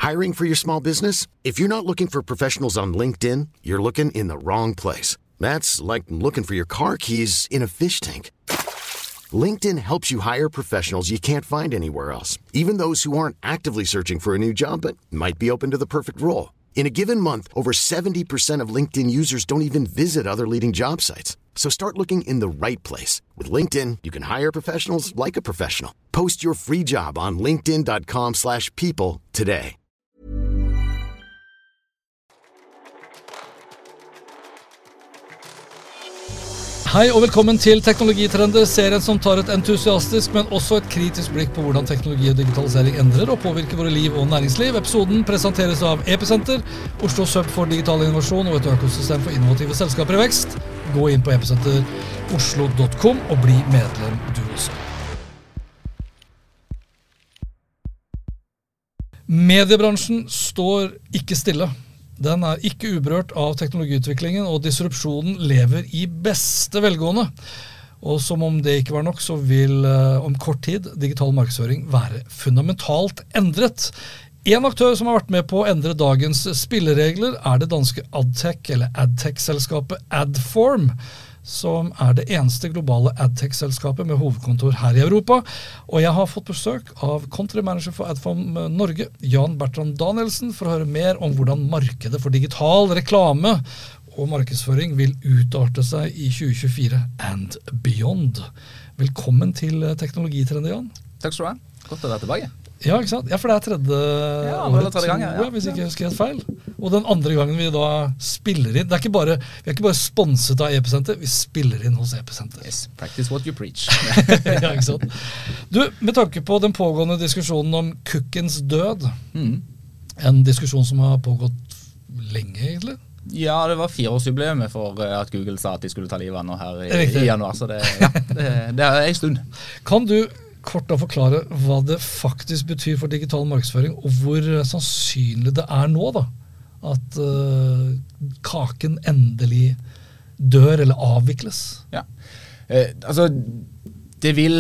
Hiring for your small business? If you're not looking for professionals on LinkedIn, you're looking in the wrong place. That's like looking for your car keys in a fish tank. LinkedIn helps you hire professionals you can't find anywhere else, even those who aren't actively searching for a new job but might be open to the perfect role. In a given month, over 70% of LinkedIn users don't even visit other leading job sites. So start looking in the right place. With LinkedIn, you can hire professionals like a professional. Post your free job on linkedin.com/people today. Hei og velkommen til Teknologitrender, serien som tar et entusiastisk, men også et kritisk blikk på hvordan teknologi og digitalisering endrer og påvirker våre liv og næringsliv. Episoden presenteres av Epicenter, Oslos hub for digital innovasjon og et økosystem for innovative selskaper i vekst. Gå inn på epicenteroslo.com og bli medlem du også. Mediebransjen står ikke stille. Den ikke uberørt av teknologiutviklingen, og disrupsjonen lever i beste velgående. Og som om det ikke var nok, så vil om kort tid digital markedsføring være fundamentalt endret. En aktør som har vært med på å endre dagens spilleregler det danske AdTech, eller AdTech-selskapet Adform, som det eneste globale AdTech-selskapet med hovedkontor her i Europa. Og jeg har fått besøk av country manager for Adform Norge, Jan Bertrand Danielsen, for å høre mer om hvordan markedet for digital reklame og markedsføring vil utarte seg i 2024 and beyond. Velkommen til Teknologitrender, Jan. Takk skal du ha. Godt å være tilbake. Ja, ikke sant? Ja, for det tredje året, tror jeg, hvis ikke jeg husker helt feil. Og den andre gangen vi da spiller inn, vi ikke bare sponset av Epicenter, vi spiller inn hos Epicenter. Yes, practice what you preach. Ja, ikke sant? Du, med tanke på den pågående diskusjonen om cookiens død, en diskusjon som har pågått lenge egentlig. Ja, det var 4-årsjubileet for at Google sa at de skulle ta livet av nå her i januar, så det en stund. Kan du kort å forklare hva det faktisk betyr for digital markedsføring, og hvor sannsynlig det nå da, at kaken endelig dør eller avvikles? Ja, altså det vil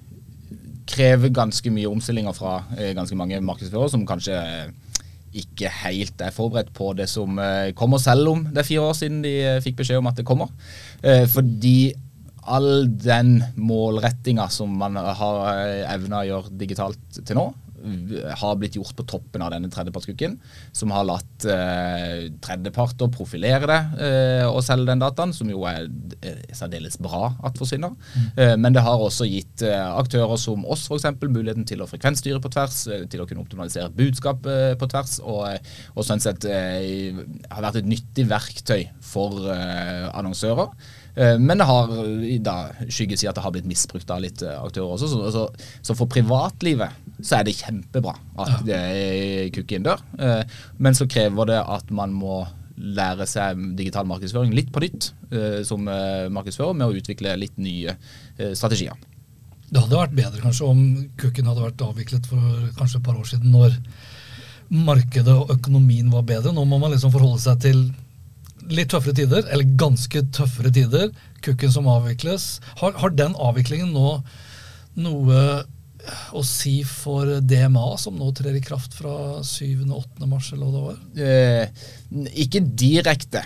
kreve ganske mye omstillinger fra ganske mange markedsførere som kanskje ikke helt forberedt på det som kommer, selv om det 4 år siden de fikk beskjed om at det kommer. Fordi all den målrettinga som man har evnet å gjøre digitalt til nå, har blitt gjort på toppen av denne tredjepartskukken, som har latt tredjeparter profilere det og selge den dataen, som jo særdeles bra at forsvinner. Men det har også gitt aktører som oss, for eksempel, muligheten til å frekvensstyre på tvers, til å kunne optimalisere budskap på tvers, og sånn sett har vært et nyttig verktøy for annonsører. Men det har da skygget si at det har blitt misbrukt av litt aktører også, så for privatlivet så det kjempebra at kukken dør, men så krever det at man må lære seg digital markedsføring litt på nytt som markedsfører, med å utvikle litt nye strategier. Det hadde vært bedre kanskje om kukken hadde vært avviklet for kanskje et par år siden, når markedet og økonomien var bedre. Nå må man liksom forholde seg til litt tøffere tider, eller ganske tøffere tider, kukken som avvikles. Har den avviklingen nå noe å si for DMA, som nå trer i kraft fra 7. og 8. mars, eller hva det var? Ikke direkte,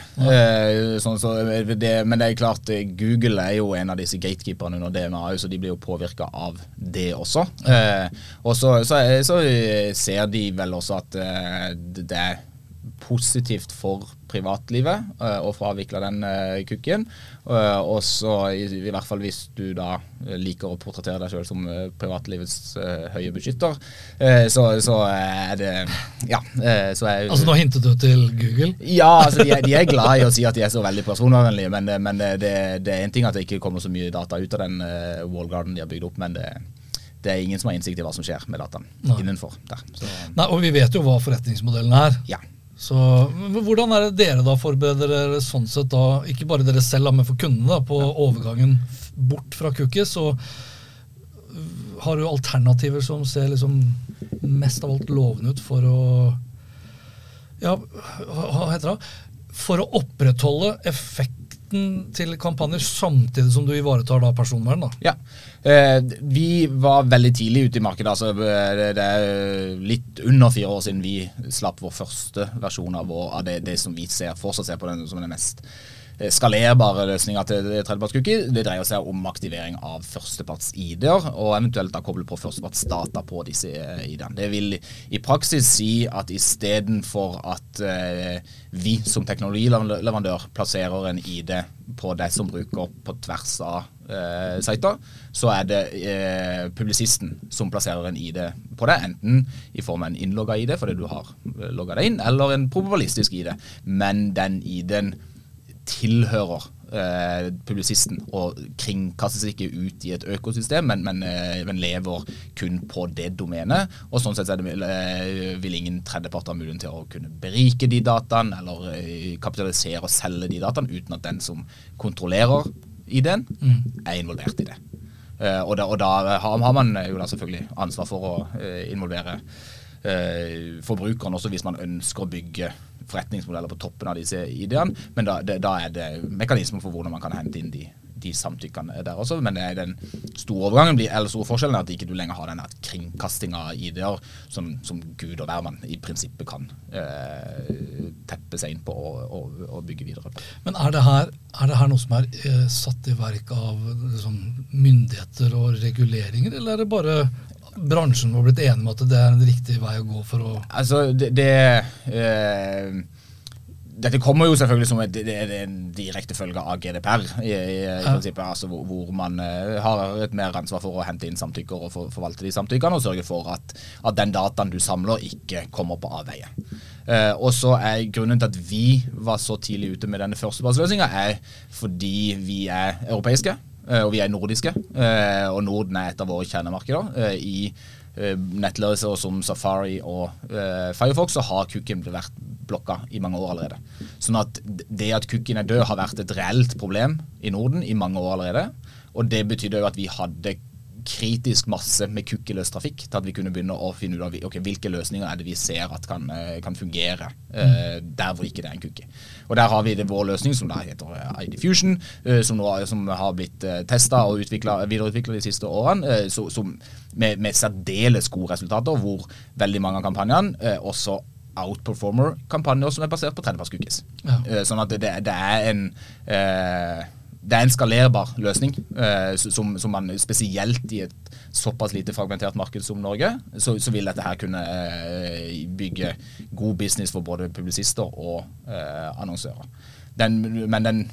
men det klart, Google jo en av disse gatekeeperne under DMA, så de blir jo påvirket av det også. Og så ser de vel også at det positivt for privatlivet å få avviklet den kukken, og så i hvert fall hvis du da liker å portrettere deg selv som privatlivets høye beskytter, så det altså nå hintet du til Google? Ja, altså de glad i å si at de så veldig personvernlige, men det en ting at det ikke kommer så mye data ut av den wall garden de har bygd opp, men det ingen som har innsikt i hva som skjer med dataen innenfor der. Nei, og vi vet jo hva forretningsmodellen Ja. Så hvordan det dere da forbereder dere sånn sett da, ikke bare dere selv, men for kundene da, på overgangen bort fra cookies, så har du alternativer som ser liksom mest av alt lovende ut for å hva heter det? For å opprettholde retten til kampanjer samtidig som du ivaretar da personvern da? Ja, vi var veldig tidlig ute i markedet, altså det litt under 4 år siden vi slapp vår første versjon av det som vi fortsatt ser på den som den mest skalerbare løsninger til tredjeparts-cookie. Det dreier seg om aktivering av førsteparts-ID'er, og eventuelt da koble på førsteparts-data på disse ID'ene. Det vil i praksis si at i stedet for at vi som teknologileverandør plasserer en ID på det som bruker på tvers av sider, så det publisisten som plasserer en ID på det, enten i form av en innlogget ID fordi du har logget deg inn, eller en probabilistisk ID, men den ID'en tilhører publisisten og kringkastes ikke ut i et økosystem, men lever kun på det domenet, og sånn sett vil ingen tredjepart ha mulighet til å kunne berike de dataene, eller kapitalisere og selge de dataene, uten at den som kontrollerer ID'en involvert i det. Og da har man jo da selvfølgelig ansvar for å involvere forbrukeren også hvis man ønsker å bygge forretningsmodeller på toppen av disse ideene, men da det mekanismer for hvordan man kan hente inn de samtykkene der også, men den store overgangen eller store forskjellen at ikke du lenger har denne kringkasting av ideer som Gud og hvermann i prinsippet kan teppe seg inn på og bygge videre på. Men det her noe som satt i verk av liksom, myndigheter og reguleringer, eller det bare bransjen har blitt enig med at det en riktig vei å gå for å... Altså, dette kommer jo selvfølgelig som en direkte følge av GDPR i prinsippet, altså hvor man har et mer ansvar for å hente inn samtykker og forvalte de samtykkene og sørge for at den dataen du samler ikke kommer på avveie. Og så grunnen til at vi var så tidlig ute med denne førstepartsløsningen fordi vi europeiske, og vi nordiske, og Norden et av våre kjernemarkeder. I nettløser som Safari og Firefox så har cookien vært blokka i mange år allerede. Sånn at det at cookien død har vært et reelt problem i Norden i mange år allerede, og det betydde jo at vi hadde kritisk masse med cookieløs trafikk til at vi kunne begynne å finne ut av hvilke løsninger det vi ser at kan fungere der hvor ikke det en cookie. Og der har vi vår løsning som da heter ID Fusion, som har blitt testet og videreutviklet de siste årene, med særdeles gode resultater, hvor veldig mange av kampanjene også outperformer kampanjer som basert på tredjeparts-cookies. Ja. Sånn at det en skalerbar løsning, som man spesielt i et såpass lite fragmentert marked som Norge, så vil dette her kunne bygge god business for både publisister og annonsører. Men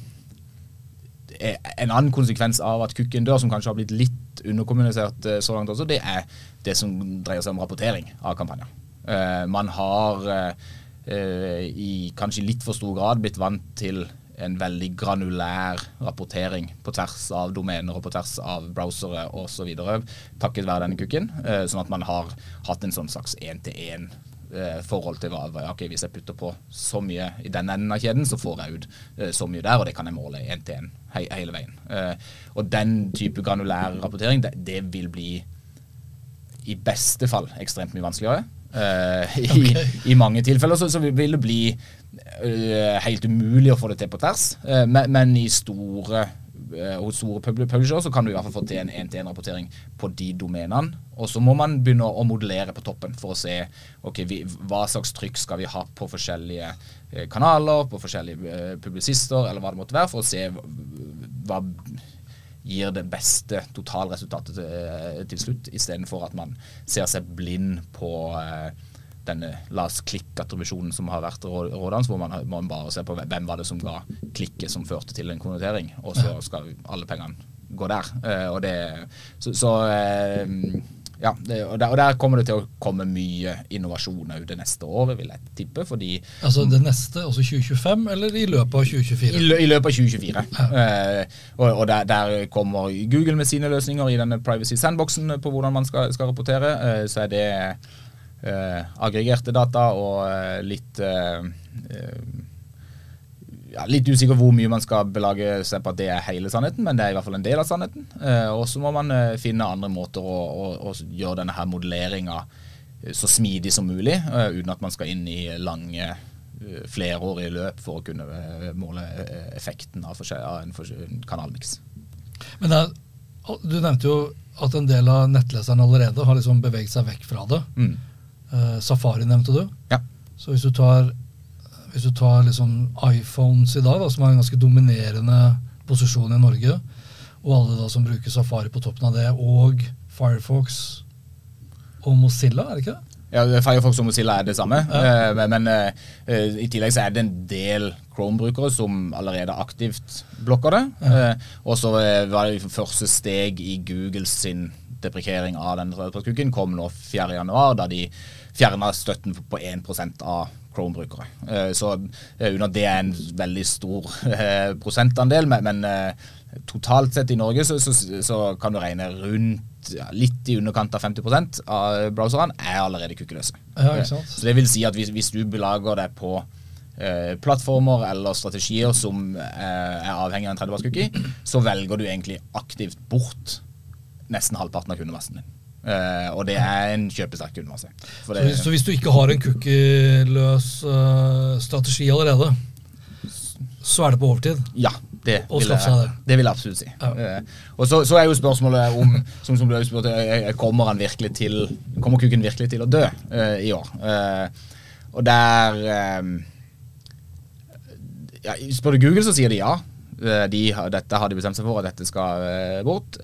en annen konsekvens av at cookien dør, som kanskje har blitt litt underkommunisert så langt også, det det som dreier seg om rapportering av kampanjer. Man har i kanskje litt for stor grad blitt vant til en veldig granulær rapportering på tvers av domener og på tvers av browsere og så videre, takket være denne cookien, sånn at man har hatt en sånn slags 1-til-1 forhold til hvis jeg putter på så mye i den enden av kjeden, så får jeg ut så mye der, og det kan jeg måle 1-til-1 hele veien. Og den type granulær rapportering, det vil bli i beste fall ekstremt mye vanskeligere. I mange tilfeller så vil det bli helt umulig å få det til på tvers, men hos store publisher så kan du i hvert fall få til en 1-til-1-rapportering på de domenene, og så må man begynne å modellere på toppen for å se hva slags trykk skal vi ha på forskjellige kanaler, på forskjellige publisister, eller hva det måtte være, for å se hva gir det beste totalresultatet til slutt, i stedet for at man ser seg blind på denne la-oss-klikk-attribuisjonen som har vært rådans, hvor man bare ser på hvem var det som ga klikket som førte til en konvertering, og så skal alle pengene gå der. Og der kommer det til å komme mye innovasjon det neste året, vil jeg tippe, fordi... Altså det neste, altså 2025, eller i løpet av 2024? I løpet av 2024. Ja. Og der kommer Google med sine løsninger i denne privacy sandboxen på hvordan man skal rapportere, så det aggregerte data og litt usikker hvor mye man skal belage seg på at det hele sannheten, men det i hvert fall en del av sannheten. Og så må man finne andre måter å gjøre denne her modelleringen så smidig som mulig, uten at man skal inn i lange flerårig løp for å kunne måle effekten av en kanalmix. Men du nevnte jo at en del av nettleserne allerede har liksom beveget seg vekk fra det. Safari nevnte du. Ja. Så hvis du tar liksom iPhones i dag, da, som har en ganske dominerende posisjon i Norge, og alle da som bruker Safari på toppen av det, og Firefox og Mozilla, er det ikke det? Ja, Firefox og Mozilla det samme, men i tillegg så det en del Chrome-brukere som allerede aktivt blokker det, og så var det første steg i Googles sin deprekering av den tredjepartscookie kom nå 4. januar, da de fjernet støtten på 1% av Chrome-brukere. Så uten at det en veldig stor prosentandel, men totalt sett i Norge så kan du regne rundt litt i underkant av 50% av browserne allerede cookieløse. Ja, ikke sant? Så det vil si at hvis du belager deg på plattformer eller strategier som avhengig av en tredjepartscookie, så velger du egentlig aktivt bort nesten halvparten av kundemassen din. Og det en kjøpesterk kundemasse. Så hvis du ikke har en cookieløs strategi allerede, så det på overtid? Ja, det vil jeg absolutt si. Ja. Og så jo spørsmålet om, som du har spurt, kommer kukken virkelig til å dø i år? Og der spør du Google, så sier de ja. Dette har de bestemt seg for, at dette skal bort.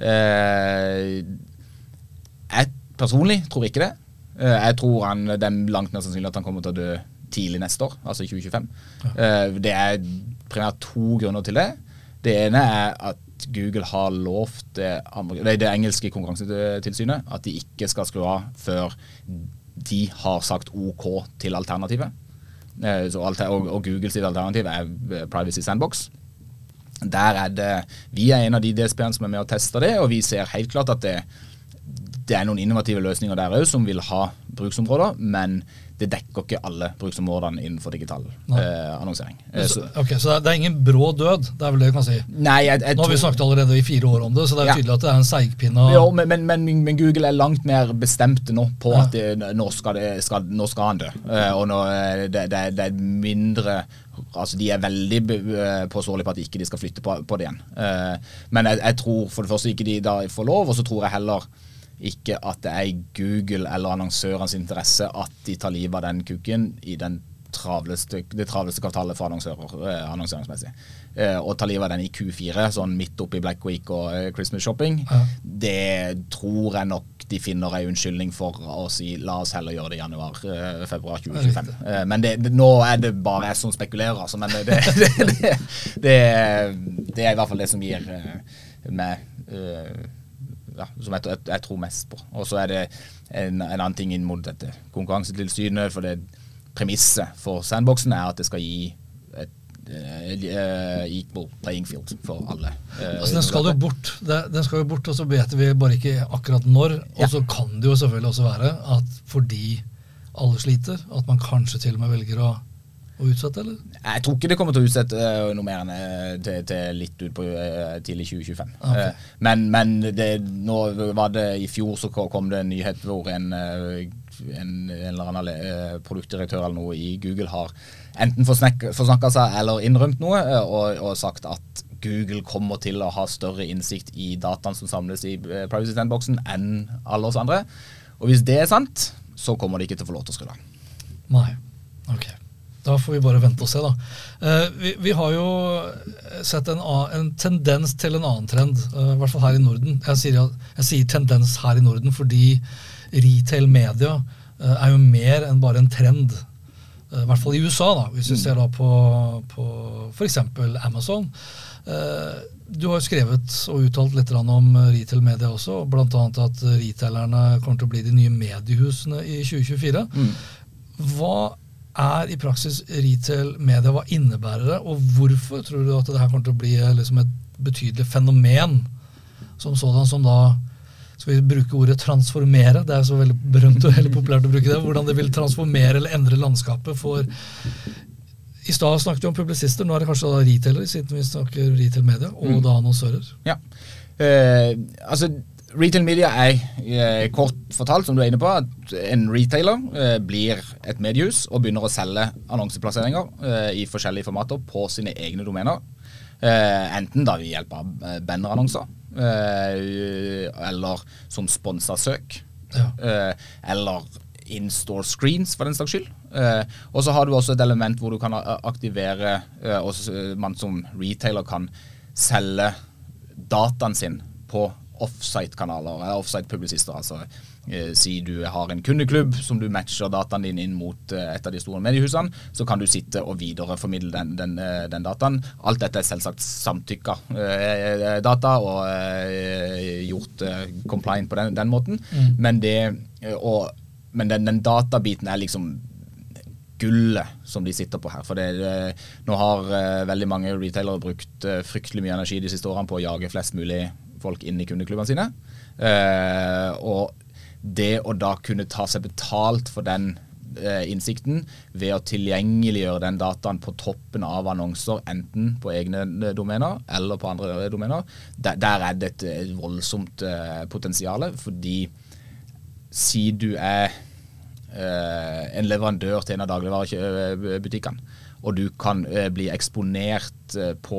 Jeg personlig tror ikke det. Jeg tror det langt mer sannsynlig at han kommer til å dø tidlig neste år, altså i 2025. Det primært 2 grunner til det. Det ene at Google har lovt det engelske konkurransetilsynet at de ikke skal skru av før de har sagt OK til alternativet. Og Google sitt alternativ Privacy Sandbox. Der vi en av de DSP-ene som med å teste det, og vi ser helt klart at det noen innovative løsninger der også, som vil ha bruksområder, men det dekker ikke alle bruksområdene innenfor digital annonsering. Så det ingen brå død, det vel det du kan si? Nei, nå har vi snakket allerede i 4 år om det, så det tydelig at det en seigpinne. Jo, men Google langt mer bestemt nå på at nå skal han dø. Og nå, det mindre, altså de veldig påståelige på at ikke de skal flytte på det igjen. Men jeg tror for det første ikke de da får lov, og så tror jeg heller ikke at det i Google eller annonsørens interesse at de tar livet av den kukken i det travleste kvartalet for annonseringsmessig. Og ta livet av den i Q4, sånn midt oppe i Black Week og Christmas shopping, det tror jeg nok de finner en unnskyldning for å si, la oss heller gjøre det i januar, februar 2025. Men nå det bare jeg som spekulerer, altså, men det i hvert fall det som gir meg som jeg tror mest på. Og så det en annen ting inn mot dette konkurransetilsynet, for det premisset for sandboxen at det skal gi et equal playing field for alle. Altså den skal jo bort, og så vet vi bare ikke akkurat når, og så kan det jo selvfølgelig også være at fordi alle sliter, at man kanskje til og med velger å utsette, eller? Jeg tror ikke det kommer til å utsette noe mer enn til litt ut på tidlig 2025. Okay. Men nå var det i fjor så kom det en nyhet hvor en eller annen produktdirektør eller noe i Google har enten forsnakket seg eller innrømt noe og sagt at Google kommer til å ha større innsikt i dataen som samles i Privacy Sandboxen enn alle oss andre. Og hvis det sant, så kommer de ikke til å få lov til å skru av. Nei, ok. Da får vi bare vente og se da. Vi har jo sett en tendens til en annen trend, i hvert fall her i Norden. Jeg sier tendens her i Norden fordi retail-media jo mer enn bare en trend. I hvert fall i USA da, hvis vi ser da på for eksempel Amazon. Du har skrevet og uttalt litt om retail-media også, blant annet at retailerne kommer til å bli de nye mediehusene i 2024. Hva i praksis retail-media, hva innebærer det, og hvorfor tror du at det her kommer til å bli liksom et betydelig fenomen som sådan, som da, skal vi bruke ordet transformere, det så veldig berømt og veldig populært å bruke det, hvordan det vil transformere eller endre landskapet for, i stad snakket vi om publisister, nå det kanskje da retailer, siden vi snakker retail-media, og da annonsører. Ja, altså Retail media kort fortalt, som du inne på, at en retailer blir et mediehus og begynner å selge annonseplasseringer i forskjellige formater på sine egne domener. Enten da ved hjelp av bannerannonser, eller som sponset søk, eller in-store screens for den slags skyld. Og så har du også et element hvor du kan aktivere, man som retailer kan selge dataen sin på offsite-kanaler, eller offsite-publisister, altså si du har en kundeklubb som du matcher dataen din inn mot et av de store mediehusene, så kan du sitte og videreformidle den dataen. Alt dette selvsagt samtykka data og gjort compliant på den måten, men den databiten liksom gullet som de sitter på her, for nå har veldig mange retailere brukt fryktelig mye energi de siste årene på å jage flest mulig folk inn i kundeklubbene sine, og det å da kunne ta seg betalt for den innsikten ved å tilgjengeliggjøre den dataen på toppen av annonser, enten på egne domener eller på andre domener, der det et voldsomt potensiale, fordi si du en leverandør til en av dagligvarebutikkene, og du kan bli eksponert på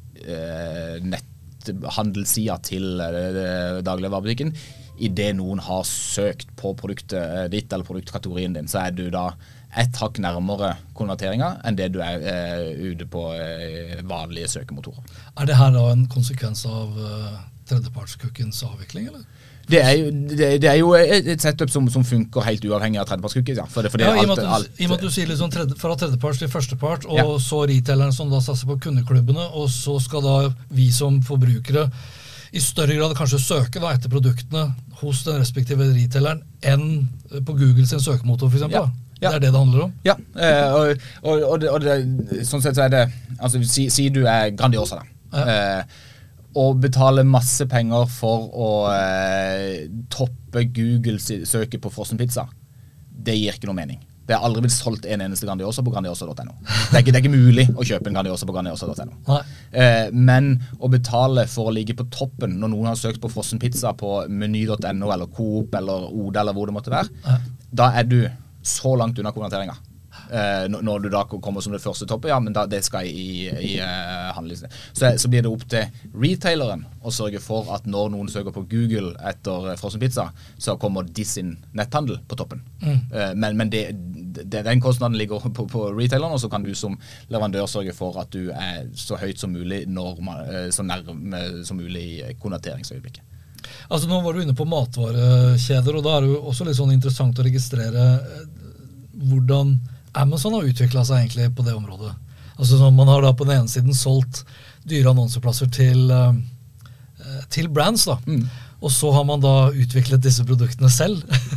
netthandelssida til dagligvarebutikken, i det noen har søkt på produktet ditt eller produktkategorien din, så du da et hakk nærmere konverteringer enn det du ute på vanlige søkemotorer. Det her da en konsekvens av tredjepartscookieens avvikling, eller? Det jo et setup som funker helt uavhengig av tredjepartscookies, ja. I og med at du sier liksom fra tredjeparts til førstepart, og så retaileren som da satser på kundeklubbene, og så skal da vi som forbrukere i større grad kanskje søke da etter produktene hos den respektive retaileren enn på Google sin søkemotor for eksempel. Det det handler om. Ja, og sånn sett så det, altså si du Grandiosa da, og betale masse penger for å toppe Google søke på frossen pizza, det gir ikke noe mening. Det aldri blitt solgt en eneste Grandiosa på grandiosa.no. Det ikke mulig å kjøpe en Grandiosa på grandiosa.no. Men å betale for å ligge på toppen når noen har søkt på frossen pizza på meny.no eller Coop eller Oda eller hvor det måtte være, da du så langt unna konverteringa. Når du da kommer som det første toppet, men det skal i handlelisten. Så blir det opp til retaileren å sørge for at når noen søker på Google etter frossen pizza, så kommer de sin netthandel på toppen. Men den kostnaden ligger på retaileren, og så kan du som leverandør sørge for at du så høyt som mulig, så nærme som mulig i konverteringsøyeblikket. Altså nå var du inne på matvarekjeder, og da det jo også litt sånn interessant å registrere hvordan Amazon har utviklet seg egentlig på det området. Altså man har da på den ene siden solgt dyre annonseplasser til brands da. Og så har man da utviklet disse produktene selv.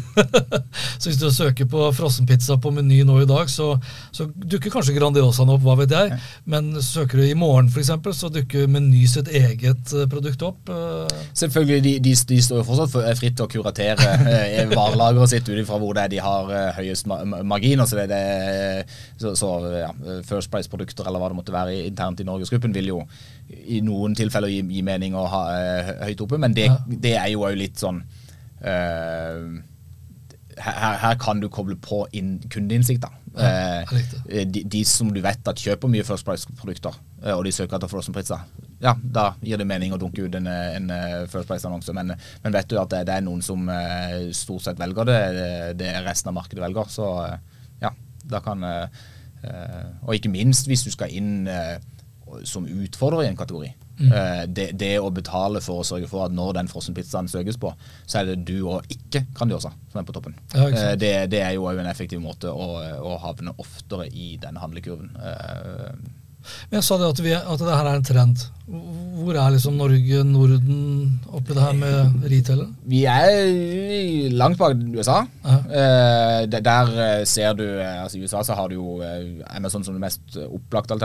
Så hvis du søker på frossenpizza på Meny nå i dag, så dukker kanskje Grandiosaen opp, hva vet jeg. Men søker du i morgen for eksempel, så dukker Meny sitt eget produkt opp. Selvfølgelig, de står jo fortsatt fritt til å kuratere varelageret sitt utifra hvor de har høyest marginer, så First Price-produkter eller hva det måtte være internt i Norgesgruppen vil jo i noen tilfeller gi mening å ha høyt oppe, men det jo litt sånn her kan du koble på kundeinnsikt da. De som du vet at kjøper mye First Price-produkter, og de søker etter frossen pizza, da gir det mening å dunke ut en First Price-annonse, men vet du at det noen som stort sett velger det resten av markedet velger, så da kan og ikke minst hvis du skal inn som utfordrer i en kategori. Det å betale for å sørge for at når den frossen pizzaen søkes på, så det du og ikke Grandiosa som på toppen. Det jo en effektiv måte å havne oftere i den handlekurven. Men jeg sa det at det her en trend. Hvor liksom Norge, Norden oppi det her med retailer? Vi langt bak USA. Der ser du, altså i USA så har du jo Amazon som det mest opplagte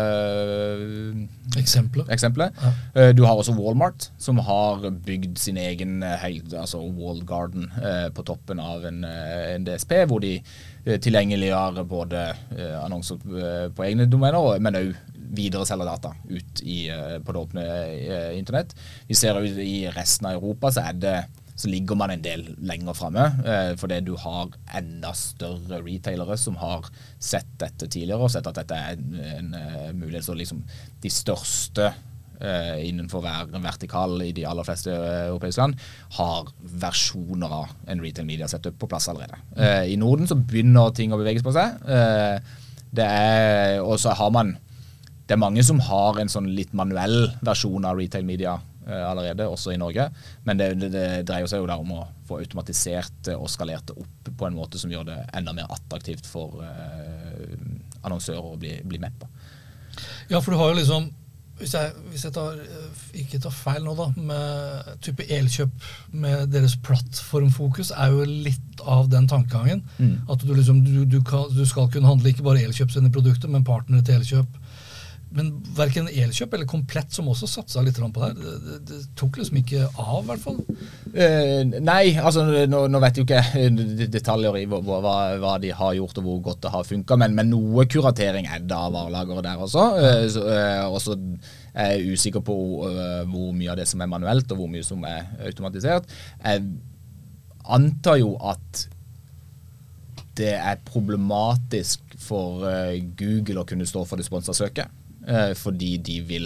eksempelet. Du har også Walmart, som har bygd sin egen walled garden på toppen av en DSP, hvor de tilgjengeliggjøre både annonser på egne domener, men også videre selger data ut på det åpne internett. Vi ser jo i resten av Europa så ligger man en del lenger fremme, fordi du har enda større retailere som har sett dette tidligere, og sett at dette en mulighet, så liksom de største innenfor hver vertikal i de aller fleste europeiske land har versjoner av en retail media setup på plass allerede. I Norden så begynner ting å beveges på seg. Og så har man, det mange som har en sånn litt manuell versjon av retail media allerede, også i Norge, men det dreier seg jo der om å få automatisert og skalert det opp på en måte som gjør det enda mer attraktivt for annonsører å bli med på. Ja, for du har jo liksom hvis jeg ikke tar feil nå da, med type elkjøp med deres plattformfokus jo litt av den tankegangen, at du skal kunne handle ikke bare elkjøp sine produkter, men partnere til elkjøp. Men hverken elkjøp eller komplett som også satset litt på det her, det tok liksom ikke av I hvert fall. Nei, altså nå vet jeg jo ikke detaljer i hva de har gjort og hvor godt det har funket, men noe kuratering det av varelageret der også. Og så jeg usikker på hvor mye av det som manuelt og hvor mye som automatisert. Jeg antar jo at det problematisk for Google å kunne stå for det sponsorsøket. Fordi de vil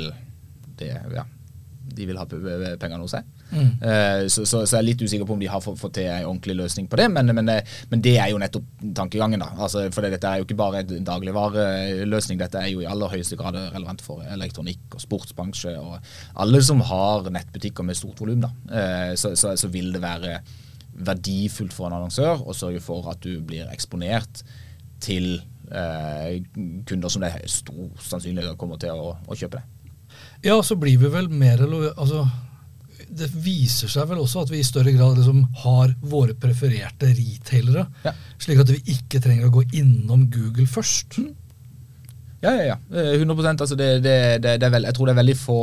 ha pengene hos seg. Så jeg litt usikker på om de har fått til en ordentlig løsning på det, men det jo nettopp tankegangen da. Altså, for dette jo ikke bare en dagligvareløsning, dette jo I aller høyeste grad relevant for elektronikk og sportsbransje og alle som har nettbutikker med stort volum da. Så vil det være verdifullt for en annonsør å sørge for at du blir eksponert til kunder som det stor sannsynlighet kommer til å kjøpe det. Ja, så blir vi vel mer altså, det viser seg vel også at vi I større grad liksom har våre prefererte retailere, slik at vi ikke trenger å gå innom Google først. Ja. 100%. Altså jeg tror det veldig få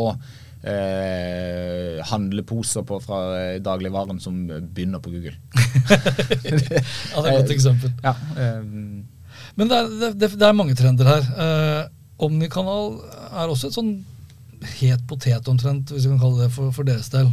handleposer fra dagligvaren som begynner på Google. Ja, det et godt eksempel. Ja, Men det mange trender her. Omnikanal også et sånn het potet omtrent, hvis vi kan kalle det for deres del.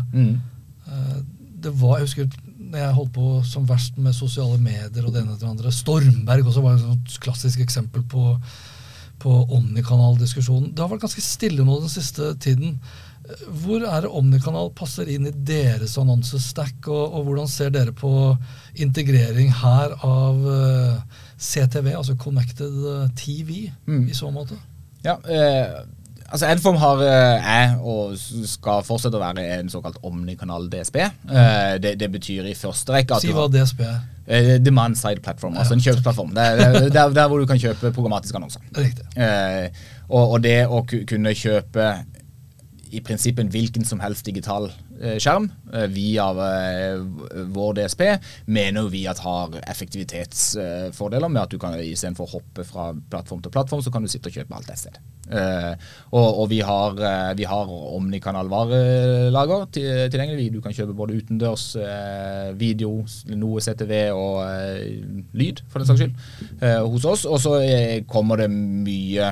Det jeg husker, når jeg holdt på som verst med sosiale medier og det ene til det andre, Stormberg også var et sånt klassisk eksempel på omnikanal-diskusjonen. Det har vært ganske stille nå den siste tiden. Hvor det omnikanal passer inn I deres annonsestack, og hvordan ser dere på integrering her av CTV, altså Connected TV, I så måte? Ja, altså Edform har og skal fortsette å være en såkalt omnikanal DSP. Det betyr I første rekke at Si hva DSP Demand Side Platform, altså en kjøpsplattform. Der hvor du kan kjøpe programmatiske annonser. Riktig. Og det å kunne kjøpe I prinsippet en hvilken som helst digital skjerm via vår DSP, mener vi at har effektivitetsfordeler med at du kan I stedet for å hoppe fra plattform til plattform, så kan du sitte og kjøpe alt et sted. Og vi har omnikanal varelager tilgjengelig. Du kan kjøpe både utendørs video, noe CTV og lyd, for den saks skyld, hos oss. Og så kommer det mye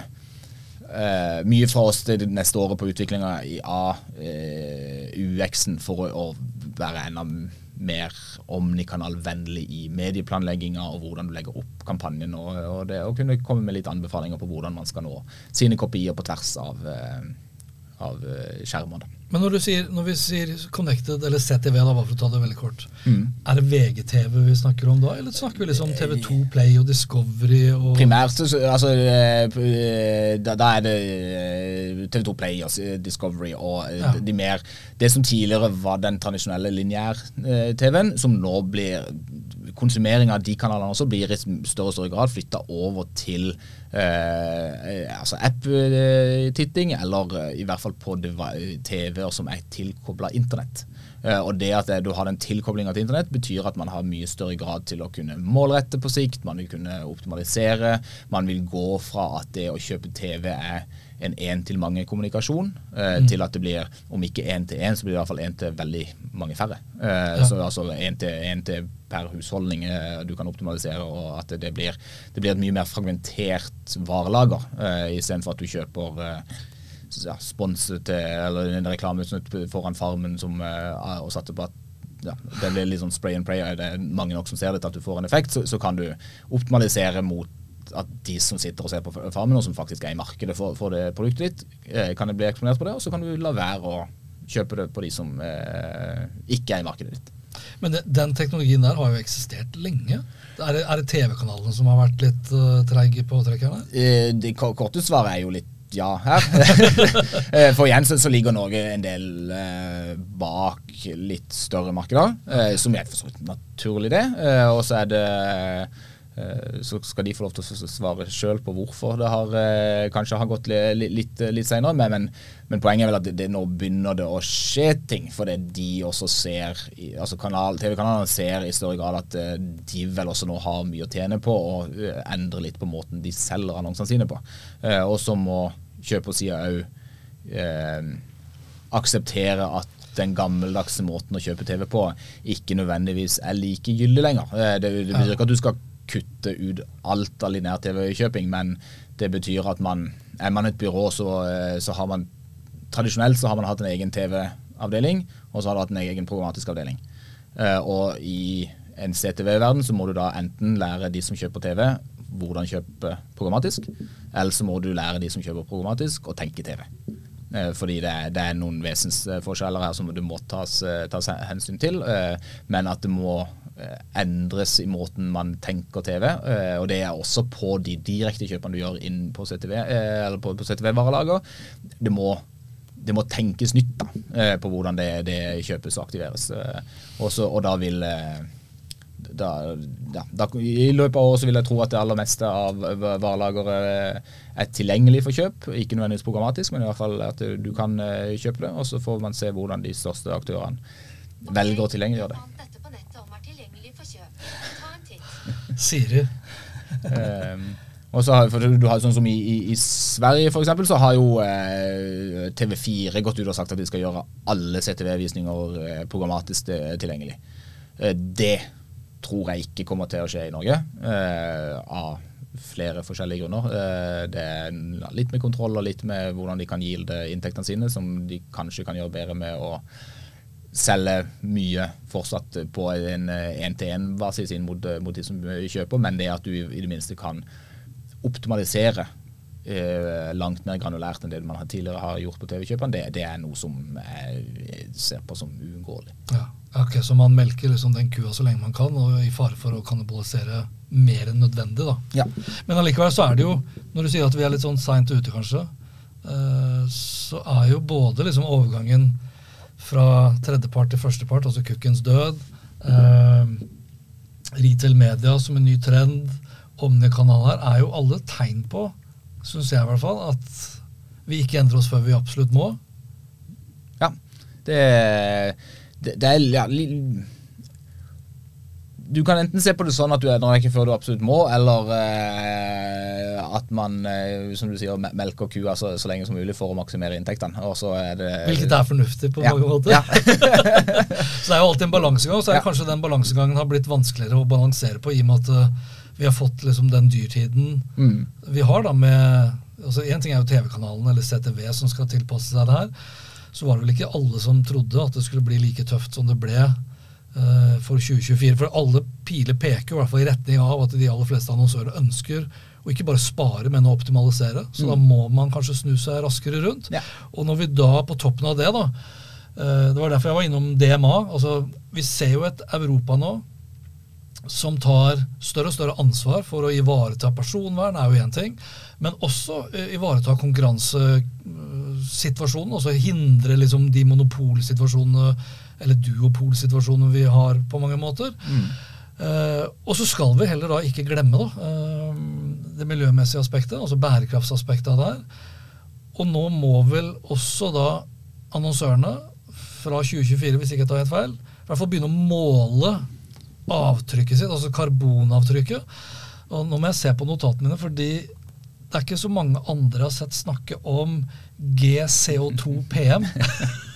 fra oss det neste året på utviklingen av UX-en for å være enda mer omnikanalvennlig I medieplanleggingen og hvordan du legger opp kampanjen og det å kunne komme med litt anbefalinger på hvordan man skal nå sine kopier på tvers av skjermer. Men når vi sier Connected eller CTV da, bare for å ta det veldig kort, det VGTV vi snakker om da, eller snakker vi liksom TV2 Play og Discovery? Og primært, altså da det TV2 Play og Discovery og det som tidligere var den tradisjonelle lineær-TVen, som nå blir konsumering av de kanalene også blir I større og større grad flyttet over til altså app-titting, eller I hvert fall på TV-er som tilkoblet internett. Og det at du har den tilkoblingen til internett betyr at man har mye større grad til å kunne målrette på sikt, man vil kunne optimalisere, man vil gå fra at det å kjøpe TV en til mange kommunikasjon, til at det blir, om ikke en til en, så blir det I hvert fall en til veldig mange færre. Så altså en til per husholdning du kan optimalisere, og at det blir et mye mer fragmentert varelager, I stedet for at du kjøper sponset til, eller en reklame foran farmen og satte på at det blir litt sånn spray and pray, det mange nok som ser det til at du får en effekt, så kan du optimalisere mot at de som sitter og ser på farmen, og som faktisk I markedet for det produktet ditt, kan det bli eksponert på det, og så kan du la være å kjøpe det på de som ikke I markedet ditt. Men den teknologien der har jo eksistert lenge. Er det TV-kanalene som har vært litt treige på trekkerne? Det korte svaret jo litt ja her. For igjen så ligger Norge en del bak litt større markeder, som for så vidt naturlig det. Og så det så skal de få lov til å svare selv på hvorfor det kanskje har gått litt senere, men poenget vel at det nå begynner det å skje ting, for det de også ser, altså TV-kanalene ser I større grad at de vel også nå har mye å tjene på og endre litt på måten de selger annonsene sine på. Og så må kjøpersiden også akseptere at den gammeldagse måten å kjøpe TV på ikke nødvendigvis like gyldig lenger. Det betyr ikke at du skal kutte ut alt av lineær TV-kjøping, men det betyr at man et byrå, så har man tradisjonelt så har man hatt en egen TV-avdeling, og så har du hatt en egen programmatisk avdeling. Og I en CTV-verden så må du da enten lære de som kjøper TV hvordan kjøpe programmatisk, eller så må du lære de som kjøper programmatisk å tenke TV. Fordi det noen vesensforskjeller her som du må tas hensyn til, men at det må endres I måten man tenker TV, og det også på de direkte kjøpene du gjør inn på CTV, eller på CTV-varelager. Det må tenkes nytt da, på hvordan det kjøpes og aktiveres. Og da vil I løpet av år så vil jeg tro at det aller meste av varelager tilgjengelig for kjøp, ikke nødvendigvis programmatisk, men I hvert fall at du kan kjøpe det, og så får man se hvordan de største aktørene velger å tilgjengeliggjøre det. Siri. Og så for du har sånn som I Sverige for eksempel, så har jo TV4 gått ut og sagt at de skal gjøre alle CTV-visninger programmatisk tilgjengelig. Det tror jeg ikke kommer til å skje I Norge, av flere forskjellige grunner. Det litt med kontroll og litt med hvordan de kan gilde inntektene sine, som de kanskje kan gjøre bedre med å selge mye fortsatt på en 1-til-1-basis inn mot de som kjøper, men det at du I det minste kan optimalisere langt mer granulært enn det man tidligere har gjort på TV-kjøpene, det noe som jeg ser på som uunngåelig. Ja, ok, så man melker liksom den kua så lenge man kan, og I fare for å kannibalisere mer enn nødvendig da. Ja. Men allikevel så det jo, når du sier at vi litt sånn sent ute kanskje, så jo både liksom overgangen fra tredjepart til førstepart, altså kukkens død, retail media som en ny trend, omnikanaler jo alle tegn på, synes jeg I hvert fall, at vi ikke endrer oss før vi absolutt må. Ja, det du kan enten se på det sånn at du endrer ikke før du absolutt må, eller at man, som du sier, melker kua så lenge som mulig for å maksimere inntektene. Og så det hvilket fornuftig på mange måter. Ja. Så det jo alltid en balansegang, så kanskje den balansegangen har blitt vanskeligere å balansere på, I og med at vi har fått liksom den dyrtiden vi har da med, altså en ting jo TV-kanalen eller CTV som skal tilpasse seg det her, så var det vel ikke alle som trodde at det skulle bli like tøft som det ble for 2024, for alle piler peker I hvert fall I retning av at de aller fleste annonsører ønsker å ikke bare spare, men å optimalisere, så da må man kanskje snu seg raskere rundt. Ja. Og når vi da på toppen av det da, det var derfor jeg var innom DMA, altså vi ser jo et Europa nå som tar større og større ansvar for å ivareta personvern, jo en ting, men også ivareta konkurransesituasjonen, altså hindre liksom de monopolsituasjonene eller duopolsituasjoner vi har på mange måter. Og så skal vi heller da ikke glemme da, det miljømessige aspektet, altså bærekraftsaspektet av det her. Og nå må vel også da annonsørene fra 2024, hvis ikke jeg tar helt feil, I hvert fall begynne å måle avtrykket sitt, altså karbonavtrykket. Og nå må jeg se på notatene mine, fordi det ikke så mange andre har sett snakke om GCO2 PM.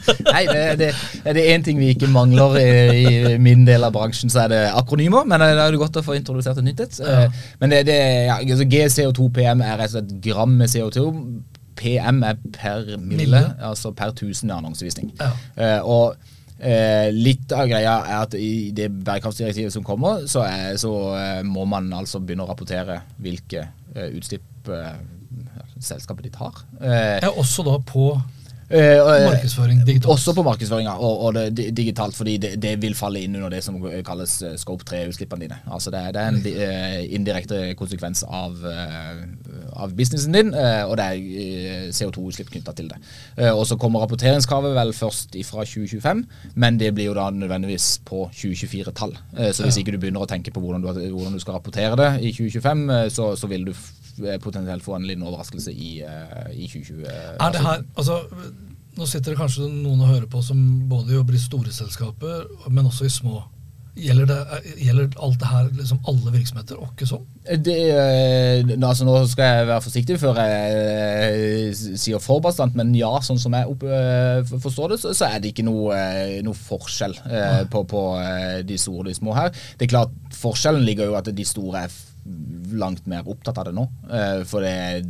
Nei, det en ting vi ikke mangler i min del av bransjen, så det akronymer, men det det godt å få introdusert et nytt et. Men altså GCO2 PM rett og slett gram med CO2, PM per mille, altså per 1000 annonsevisning. Og litt av greia at i det bærekraftsdirektivet som kommer, så må man altså begynne å rapportere hvilke utslipp selskapet ditt har. Også da på markedsføring digitalt. Også på markedsføringa, og det digitalt, fordi det vil falle inn under det som kalles Scope 3-utslippene dine. Altså det en indirekte konsekvens av businessen din, og det CO2-utslipp knyttet til det. Og så kommer rapporteringskravet vel først fra 2025, men det blir jo da nødvendigvis på 2024-tall. Så hvis ikke du begynner å tenke på hvordan du skal rapportere det i 2025, så vil du potensielt få en liten overraskelse i 2020. Det her, altså, nå sitter det kanskje noen å høre på som både jobber i store selskaper, men også i små. Gjelder alt det her liksom alle virksomheter, og ikke sånn? Altså nå skal jeg være forsiktig før jeg sier forbestand, men ja, sånn som jeg forstår det, så det ikke noe forskjell på de store og de små her. Det klart, forskjellen ligger jo at de store langt mer opptatt av det nå, for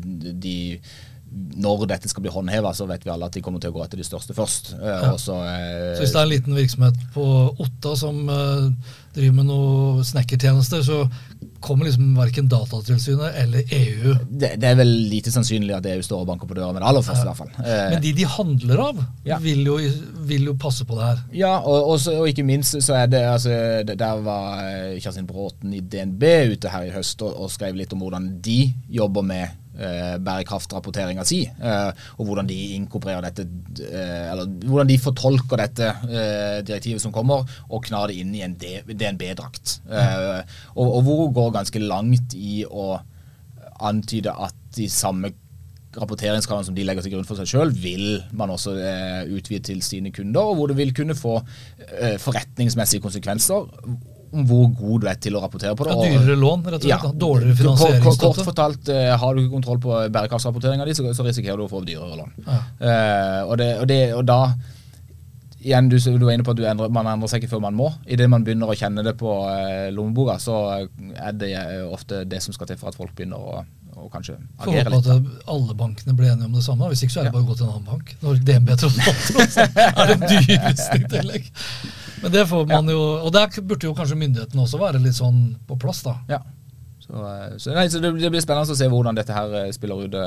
når dette skal bli håndhevet, så vet vi alle at de kommer til å gå etter de største først. Så hvis det en liten virksomhet på Otta som driver med noe snekkertjenester, så kommer liksom hverken Datatilsynet eller EU. Det vel lite sannsynlig at EU står og banker på døra, men aller først i hvert fall. Men de handler av vil jo passe på det her. Ja, og ikke minst så det, altså, der var Kjerstin Bråten i DNB ute her i høst og skrev litt om hvordan de jobber med bærekraftrapporteringen si, og hvordan de inkorporerer dette, eller hvordan de fortolker dette direktivet som kommer, og knar det inn i en DNB-drakt. Og hvor går ganske langt i å antyde at de samme rapporteringskravene som de legger til grunn for seg selv, vil man også utvide til sine kunder, og hvor det vil kunne få forretningsmessige konsekvenser om hvor god du til å rapportere på det. Dyrere lån, rett og slett. Dårligere finansieringsstøtte. Kort fortalt, har du ikke kontroll på bærekraftsrapporteringen din, så risikerer du å få dyrere lån. Og da, igjen, du var inne på at man endrer seg ikke før man må. I det man begynner å kjenne det på lommeboka, så det ofte det som skal til for at folk begynner å kanskje agere litt. For at alle bankene blir enige om det samme. Hvis ikke så det bare å gå til en annen bank. Når DNB tross alt det dyreste i tillegg. Men det får man jo, og der burde jo kanskje myndighetene også være litt sånn på plass da. Ja, så det blir spennende å se hvordan dette her spiller ut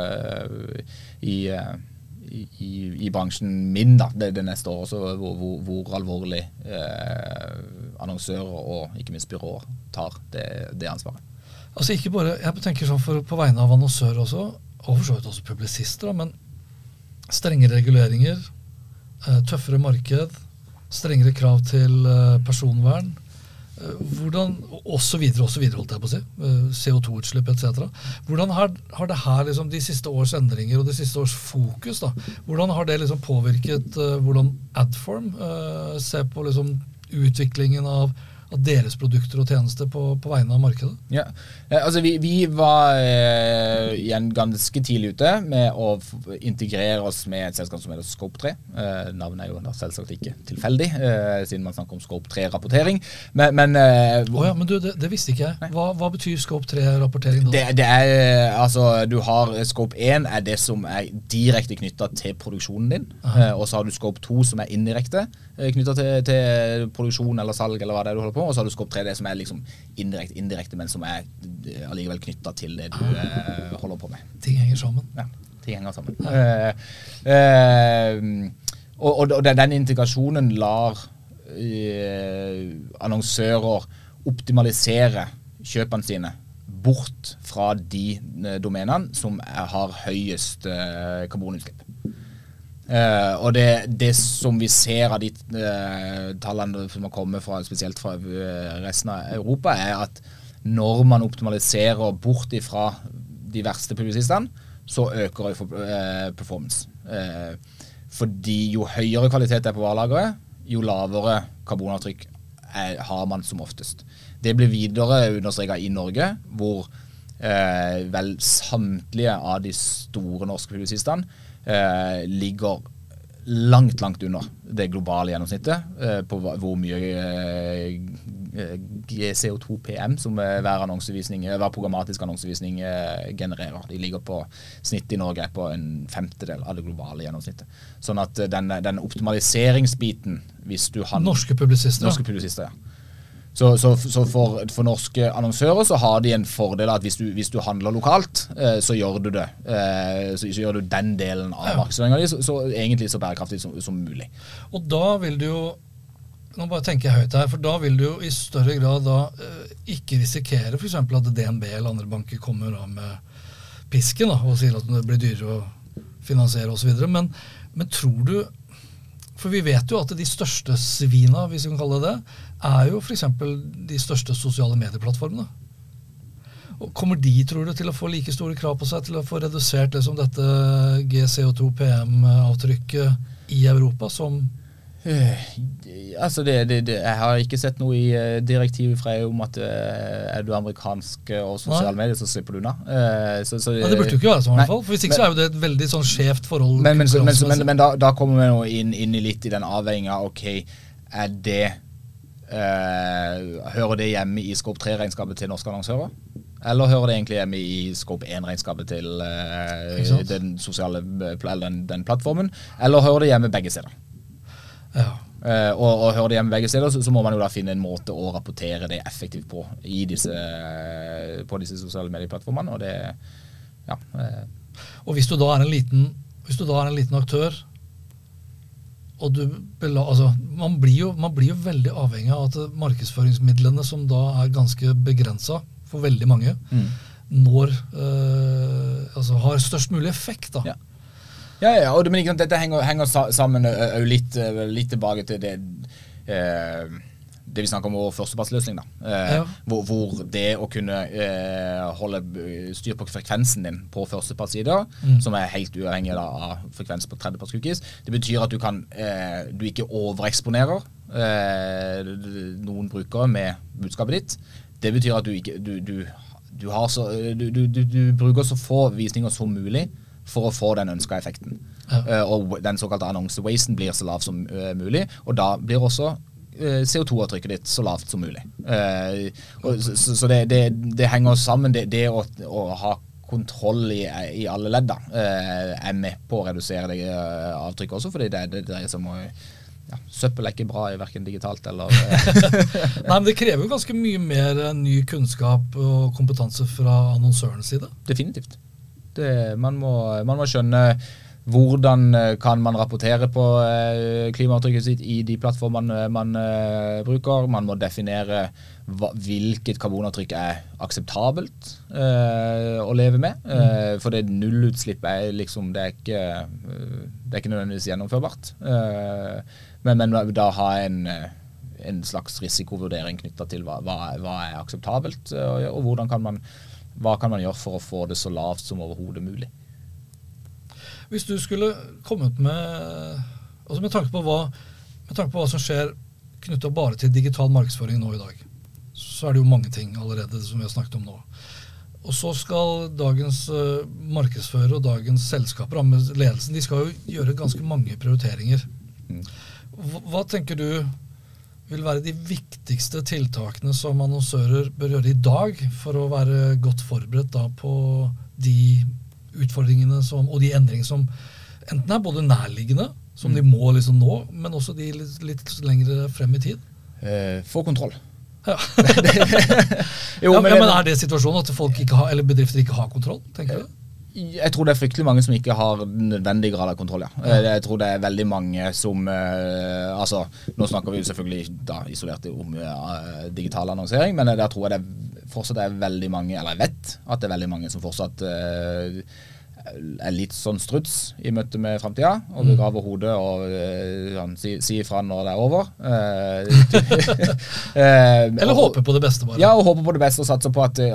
i bransjen min da, det neste år også, hvor alvorlig annonsører og ikke minst byråer tar det ansvaret. Altså ikke bare, jeg tenker sånn på vegne av annonsører også, og for så vidt også publisister da, men strengere reguleringer, tøffere marked, strengere krav til personvern, hvordan, og så videre holdt jeg på å si, CO2-utslipp etc. Hvordan har det her liksom, de siste års endringer og de siste års fokus da, hvordan har det liksom påvirket hvordan Adform ser på liksom utviklingen av deres produkter og tjenester på vegne av markedet? Ja, altså vi var igjen ganske tidlig ute med å integrere oss med et selskap som heter Scope 3. Navnet jo da selvsagt ikke tilfeldig, siden man snakker om Scope 3-rapportering. Men du, det visste ikke jeg. Hva betyr Scope 3-rapportering da? Det altså, du har Scope 1 det som direkte knyttet til produksjonen din, og så har du Scope 2 som indirekte knyttet til produksjon eller salg eller hva det du holder på, og så har du Scope 3 det som liksom indirekte, men som allikevel knyttet til det du holder på med. Ting henger sammen. Ja, ting henger sammen. Og den integrasjonen lar annonsører optimalisere kjøpene sine bort fra de domenene som har høyest karbonutslipp. Og det som vi ser av de tallene som har kommet spesielt fra resten av Europa, at når man optimaliserer bort ifra de verste publisistene, så øker performance. Fordi jo høyere kvalitet på varelageret, jo lavere karbonavtrykk har man som oftest. Det blir videre understreket i Norge, hvor vel samtlige av de store norske publisistene ligger langt under det globale gjennomsnittet på hvor mye CO2 PM som hver programmatisk annonsevisning genererer. De ligger på snitt i Norge på en femtedel av det globale gjennomsnittet. Sånn at den optimaliseringsbiten, hvis du har Norske publisister, ja. Så for norske annonsører så har de en fordel at hvis du handler lokalt, så gjør du det. Så gjør du den delen av markedsføringen din, så egentlig så bærekraftig som mulig. Og da vil du jo, nå bare tenker jeg høyt her, for da vil du jo i større grad da ikke risikere for eksempel at DNB eller andre banker kommer da med pisken da, og sier at det blir dyrere å finansiere og så videre. Men tror du, for vi vet jo at de største svina, hvis vi kan kalle det, jo for eksempel de største sosiale medieplattformene. Og kommer de, tror du, til å få like store krav på seg til å få redusert det som dette GCO2 PM-avtrykket i Europa som... Altså jeg har ikke sett noe i direktivet fra EU om at du amerikansk og sosiale medier, så slipper du unna. Det burde jo ikke være sånn i hvert fall, for hvis ikke så jo det et veldig sånn skjevt forhold. Men da kommer vi nå inn litt i den avveiningen, hører det hjemme i Scope 3-regnskapet til norske annonsører? Eller hører det egentlig hjemme i Scope 1-regnskapet til den sosiale, eller den plattformen? Eller hører det hjemme begge steder? Ja. Og hører det hjemme begge steder, så må man jo da finne en måte å rapportere det effektivt på på disse sosiale medieplattformene, og det, ja. Og hvis du da er en liten aktør, og altså, man blir jo veldig avhengig av at markedsføringsmidlene som da ganske begrenset for veldig mange, altså har størst mulig effekt da. Ja, og dette henger sammen litt tilbake til det vi snakker om vår førstepassløsning da. Hvor det å kunne holde styr på frekvensen din på førstepartsider, som helt uavhengig av frekvens på tredjeparts-cookies, det betyr at du ikke overeksponerer noen brukere med budskapet ditt. Det betyr at du bruker så få visninger som mulig for å få den ønskede effekten. Og den såkalte annonse-wasten blir så lav som mulig, og da blir også CO2-avtrykket ditt så lavt som mulig. Så det henger sammen, det å ha kontroll i alle ledda med på å redusere det avtrykket også, fordi det er som å søppel ikke bra i hverken digitalt eller... Nei, men det krever jo ganske mye mer ny kunnskap og kompetanse fra annonsørens side. Definitivt. Man må skjønne hvordan kan man rapportere på klimaavtrykket sitt i de plattformene man bruker. Man må definere hvilket karbonavtrykk akseptabelt å leve med. For det nullutslipp liksom, det er ikke nødvendigvis gjennomførbart. Men da ha en slags risikovurdering knyttet til hva akseptabelt, og hva kan man gjøre for å få det så lavt som overhodet mulig. Hvis du skulle kommet med tanke på hva som skjer knyttet bare til digital markedsføring nå i dag, så det jo mange ting allerede som vi har snakket om nå. Og så skal dagens markedsfører og dagens selskaper med ledelsen, de skal jo gjøre ganske mange prioriteringer. Hva tenker du vil være de viktigste tiltakene som annonsører bør gjøre i dag for å være godt forberedt da på de utfordringene og de endringene som enten både nærliggende, som de må liksom nå, men også de litt lengre frem i tid? Få kontroll. Ja. Men det situasjonen at folk ikke har, eller bedrifter ikke har kontroll, tenker du? Jeg tror det fryktelig mange som ikke har nødvendig grad av kontroll, Jeg tror det veldig mange som, altså, nå snakker vi selvfølgelig da isolert om digital annonsering, men der tror jeg det fortsatt veldig mange, eller jeg vet at det veldig mange som fortsatt litt sånn struts i møte med fremtiden, og begraver hodet og si ifra når det over. Eller håper på det beste bare. Ja, og håper på det beste og satser på at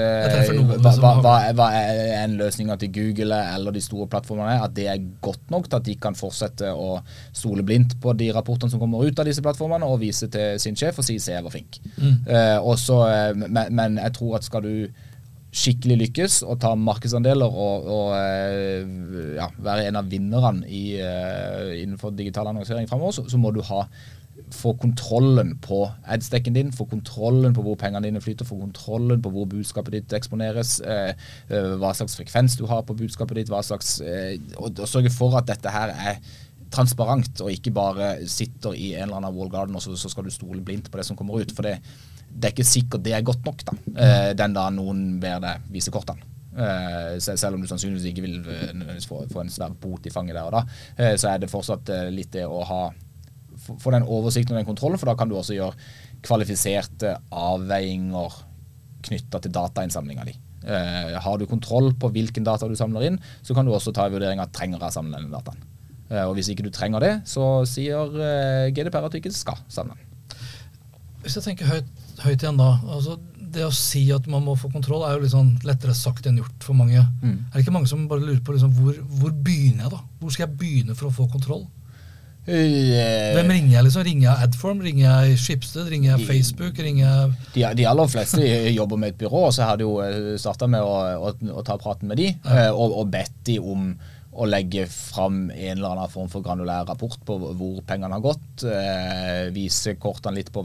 hva en løsning til Google eller de store plattformene at det godt nok til at de kan fortsette å stole blindt på de rapportene som kommer ut av disse plattformene og vise til sin sjef og si jeg var flink. Men jeg tror at skal du skikkelig lykkes og ta markedsandeler og være en av vinnerne innenfor digital annonsering fremover, så må du få kontrollen på adstacken din, få kontrollen på hvor pengene dine flyter, få kontrollen på hvor budskapet ditt eksponeres, hva slags frekvens du har på budskapet ditt, og sørge for at dette her transparent, og ikke bare sitter i en eller annen wall garden, og så skal du stole blindt på det som kommer ut, for det ikke sikkert det godt nok da, den da noen ber deg vise kortene. Selv om du sannsynligvis ikke vil få en svær bot i fanget der og da, så det fortsatt litt det å få den oversikten og den kontrollen, for da kan du også gjøre kvalifiserte avveiinger knyttet til datainnsamlinga di. Har du kontroll på hvilken data du samler inn, så kan du også ta i vurdering at trenger jeg samle denne dataen. Og hvis ikke du trenger det, så sier GDPR at du ikke skal samle den. Hvis jeg tenker høyt igjen da, altså det å si at man må få kontroll jo litt sånn lettere sagt enn gjort for mange. Det ikke mange som bare lurer på liksom, hvor begynner jeg da? Hvor skal jeg begynne for å få kontroll? Hvem ringer jeg liksom? Ringer jeg Adform? Ringer jeg Schibsted? Ringer jeg Facebook? Ringer jeg... De aller fleste jobber med et byrå, så har de jo startet med å ta praten med de, og bedt de om å legge fram en eller annen form for granulær rapport på hvor pengene har gått, vise kortene litt på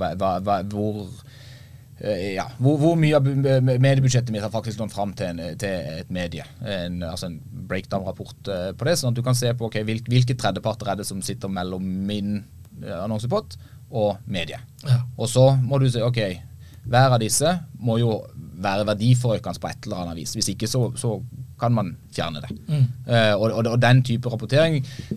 hvor mye av mediebudsjettet mitt har faktisk nådd fram til et medie, altså en breakdown-rapport på det, sånn at du kan se på hvilke tredjeparter det som sitter mellom min annonsepott og medie. Og så må du se, hver av disse må jo være verdiforøkende på et eller annet vis. Hvis ikke, så kan man fjerne det. Og den type rapportering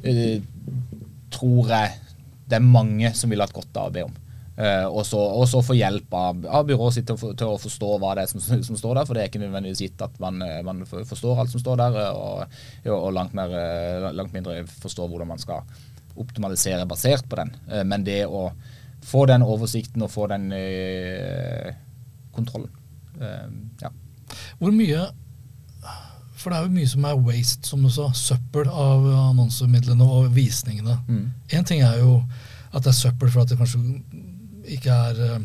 tror jeg det mange som vil ha et godt av å be om. Og så få hjelp av byrået sitt til å forstå hva det som står der, for det ikke nødvendigvis gitt at man forstår alt som står der, og langt mindre forstår hvordan man skal optimalisere basert på den. Men det å få den oversikten og få den kontrollen. Hvor mye, for det jo mye som waste, som du sa, søppel av annonsemidlene og visningene. En ting jo at det søppel for at det kanskje ikke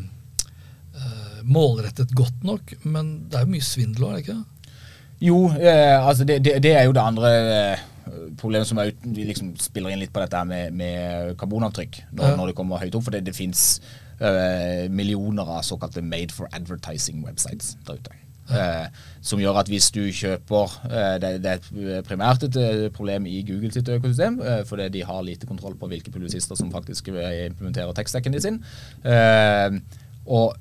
målrettet godt nok, men det jo mye svindel også, ikke det? Jo, altså det jo det andre problemet som liksom spiller inn litt på dette med karbonavtrykk når det kommer høyt opp, for det finnes millioner av såkalte made for advertising websites der ute. Som gjør at hvis du kjøper, det primært et problem i Google sitt økosystem, fordi de har lite kontroll på hvilke publisister som faktisk implementerer tekststacken sin, og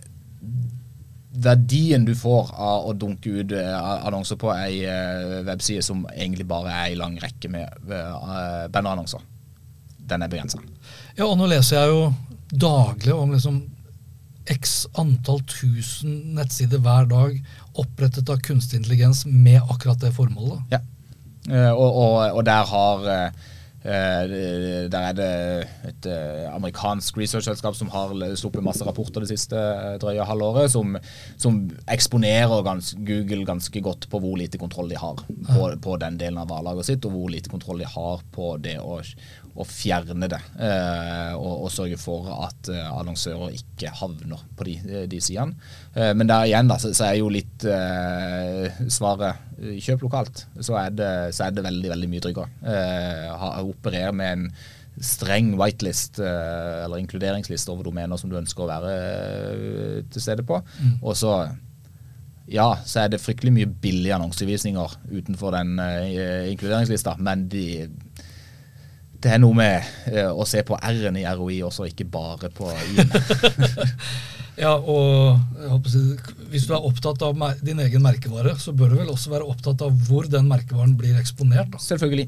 verdien du får av å dunke ut annonser på en webside som egentlig bare en lang rekke med bannerannonser, den begrenset. Ja, og nå leser jeg jo daglig om liksom x antall tusen nettsider hver dag opprettet av kunstig intelligens med akkurat det formålet. Ja, og der det et amerikansk research-selskap som har sluppet masse rapporter det siste drøye halvåret, som eksponerer Google ganske godt på hvor lite kontroll de har på den delen av varelaget sitt, og hvor lite kontroll de har på det å fjerne det, og sørge for at annonsører ikke havner på de sidene. Men der igjen da, så jo litt svaret kjøp lokalt, så det veldig, veldig mye tryggere. Opererer med en streng whitelist eller inkluderingsliste over domener som du ønsker å være til stede på, og så så det fryktelig mye billige annonsevisninger utenfor den inkluderingslista, men det noe med å se på R-en i ROI også, ikke bare på I-en. Ja, og jeg håper å si, hvis du opptatt av din egen merkevare, så bør du vel også være opptatt av hvor den merkevaren blir eksponert. Da. Selvfølgelig.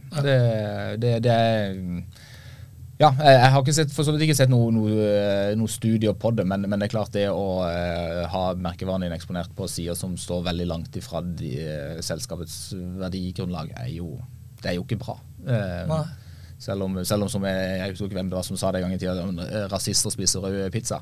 Jeg har for så vidt ikke sett noe studier på det, men det klart det å ha merkevaren din eksponert på sider som står veldig langt ifra selskapets verdigrunnlag, det jo ikke bra. Nei. Selv om som jeg husker ikke hvem det var som sa det en gang i tiden, rasister spiser rød pizza.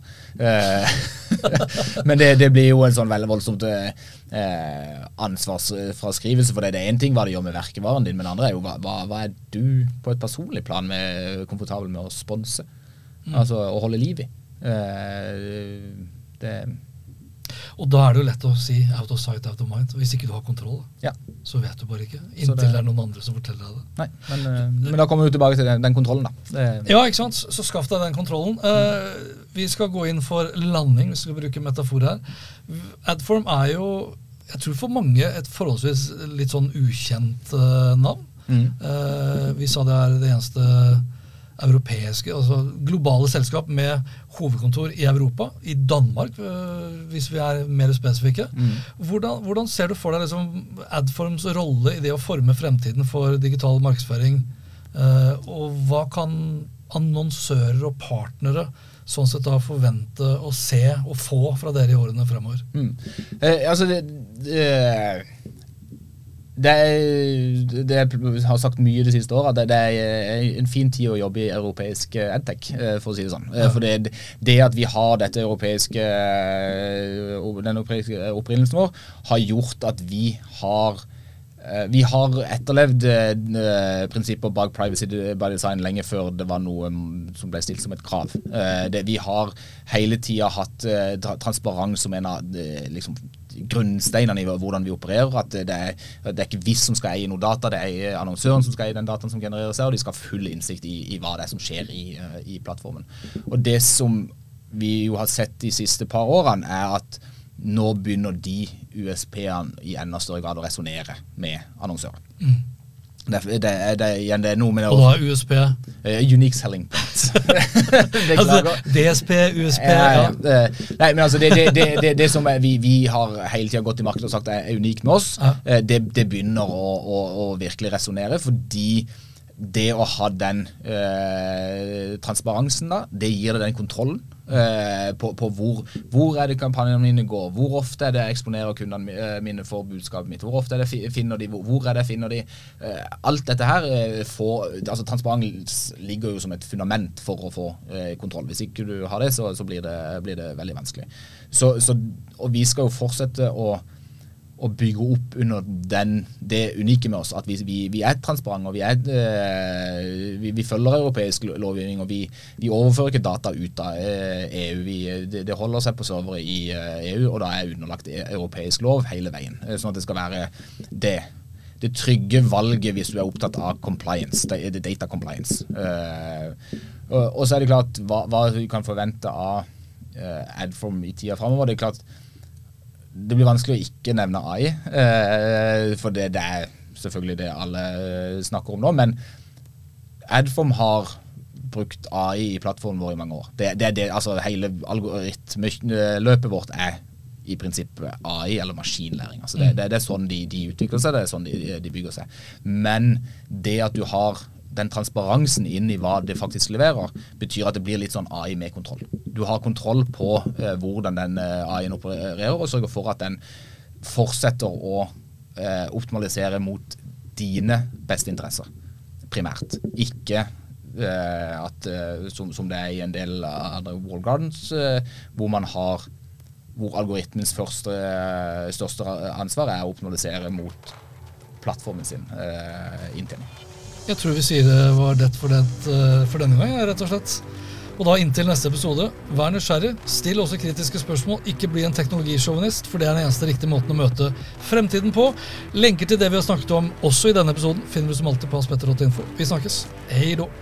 Men det blir jo en sånn veldig voldsomt ansvarsfraskrivelse, for det en ting hva det gjør med verkevaren din, men andre jo, hva du på et personlig plan komfortabel med å sponse? Altså å holde liv i. Og da det jo lett å si out of sight, out of mind. Hvis ikke du har kontroll, så vet du bare ikke. Inntil det noen andre som forteller deg det. Nei, men da kommer vi tilbake til den kontrollen da. Ja, ikke sant? Så skaff deg den kontrollen. Vi skal gå inn for landing, hvis vi skal bruke metafor her. Adform jo, jeg tror for mange, et forholdsvis litt sånn ukjent navn. Vi sa det det eneste europeiske, altså globale selskap med hovedkontor i Europa, i Danmark, hvis vi mer spesifikke. Hvordan ser du for deg liksom Adforms rolle i det å forme fremtiden for digital markedsføring, og hva kan annonsører og partnere sånn sett da forvente å se og få fra dere i årene fremover? Altså det har sagt mye det siste året, det en fin tid å jobbe i europeisk edtech, for å si det sånn. For det at vi har dette europeiske, den europeiske opprinnelsen vår, har gjort at vi har etterlevd prinsipper bak privacy by design lenge før det var noe som ble stilt som et krav. Vi har hele tiden hatt transparens som en av liksom, grunnsteinene i hvordan vi opererer, at det ikke vi som skal eie noe data, det annonsøren som skal eie den dataen som genererer seg, og de skal ha full innsikt i hva det som skjer i plattformen. Og det som vi jo har sett de siste par årene at nå begynner de USP-ene i enda større grad å resonere med annonsører. Det er noe med det. Og da USP? Unique selling points. Altså, DSP, USP, Nei, men altså, det som vi har hele tiden gått i markedet og sagt unikt med oss, det begynner å virkelig resonere, fordi det å ha den transparensen da, det gir det den kontrollen på hvor det kampanjene mine går, hvor ofte det jeg eksponerer kundene mine for budskapet mitt, hvor ofte det finner de, hvor det finner de. Alt dette her altså transparens ligger jo som et fundament for å få kontroll. Hvis ikke du har det, så blir det veldig vanskelig. Og vi skal jo fortsette å bygge opp under det unike med oss, at vi transparente, og vi følger europeisk lovgivning, og vi overfører ikke data ut av EU. Det holder seg på servere i EU, og da underlagt europeisk lov hele veien. Sånn at det skal være det trygge valget hvis du opptatt av compliance, data compliance. Og så det klart, hva vi kan forvente av Adform i tida fremover, det klart det blir vanskelig å ikke nevne AI, for det selvfølgelig det alle snakker om nå, men Adform har brukt AI i plattformen vår i mange år. Altså hele algoritmeløpet vårt i prinsippet AI eller maskinlæring. Altså det sånn de utvikler seg, det sånn de bygger seg. Men det at du har den transparensen inn i hva det faktisk leverer, betyr at det blir litt sånn AI med kontroll. Du har kontroll på hvordan den AI-en opererer, og sørger for at den fortsetter å optimalisere mot dine beste interesser, primært. Ikke som det i en del av walled gardens, hvor algoritmens største ansvar å optimalisere mot plattformen sin inntjening. Jeg tror vi sier det var det for denne gang, rett og slett. Og da inntil neste episode, vær nysgjerrig, still også kritiske spørsmål, ikke bli en teknologisjåvinist, for det den eneste riktige måten å møte fremtiden på. Lenker til det vi har snakket om også i denne episoden finner du som alltid på aspetter.info. Vi snakkes. Hei då!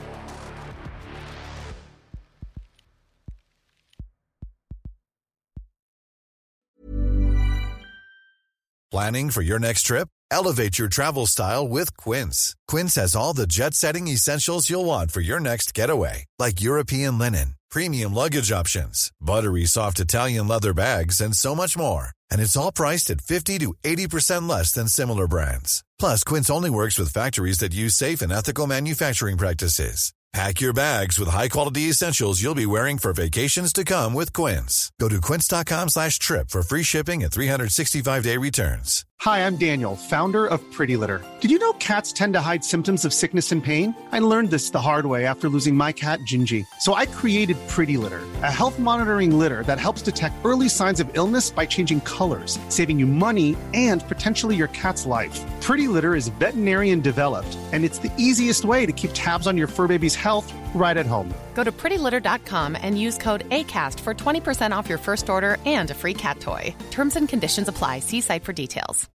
Planning for your next trip? Elevate your travel style with Quince. Quince has all the jet-setting essentials you'll want for your next getaway, like European linen, premium luggage options, buttery soft Italian leather bags, and so much more. And it's all priced at 50 to 80% less than similar brands. Plus, Quince only works with factories that use safe and ethical manufacturing practices. Pack your bags with high-quality essentials you'll be wearing for vacations to come with Quince. Go to quince.com/trip for free shipping and 365-day returns. Hi, I'm Daniel, founder of Pretty Litter. Did you know cats tend to hide symptoms of sickness and pain? I learned this the hard way after losing my cat, Gingy. So I created Pretty Litter, a health monitoring litter that helps detect early signs of illness by changing colors, saving you money and potentially your cat's life. Pretty Litter is veterinarian developed, and it's the easiest way to keep tabs on your fur baby's health right at home. Go to prettylitter.com and use code ACAST for 20% off your first order and a free cat toy. Terms and conditions apply. See site for details.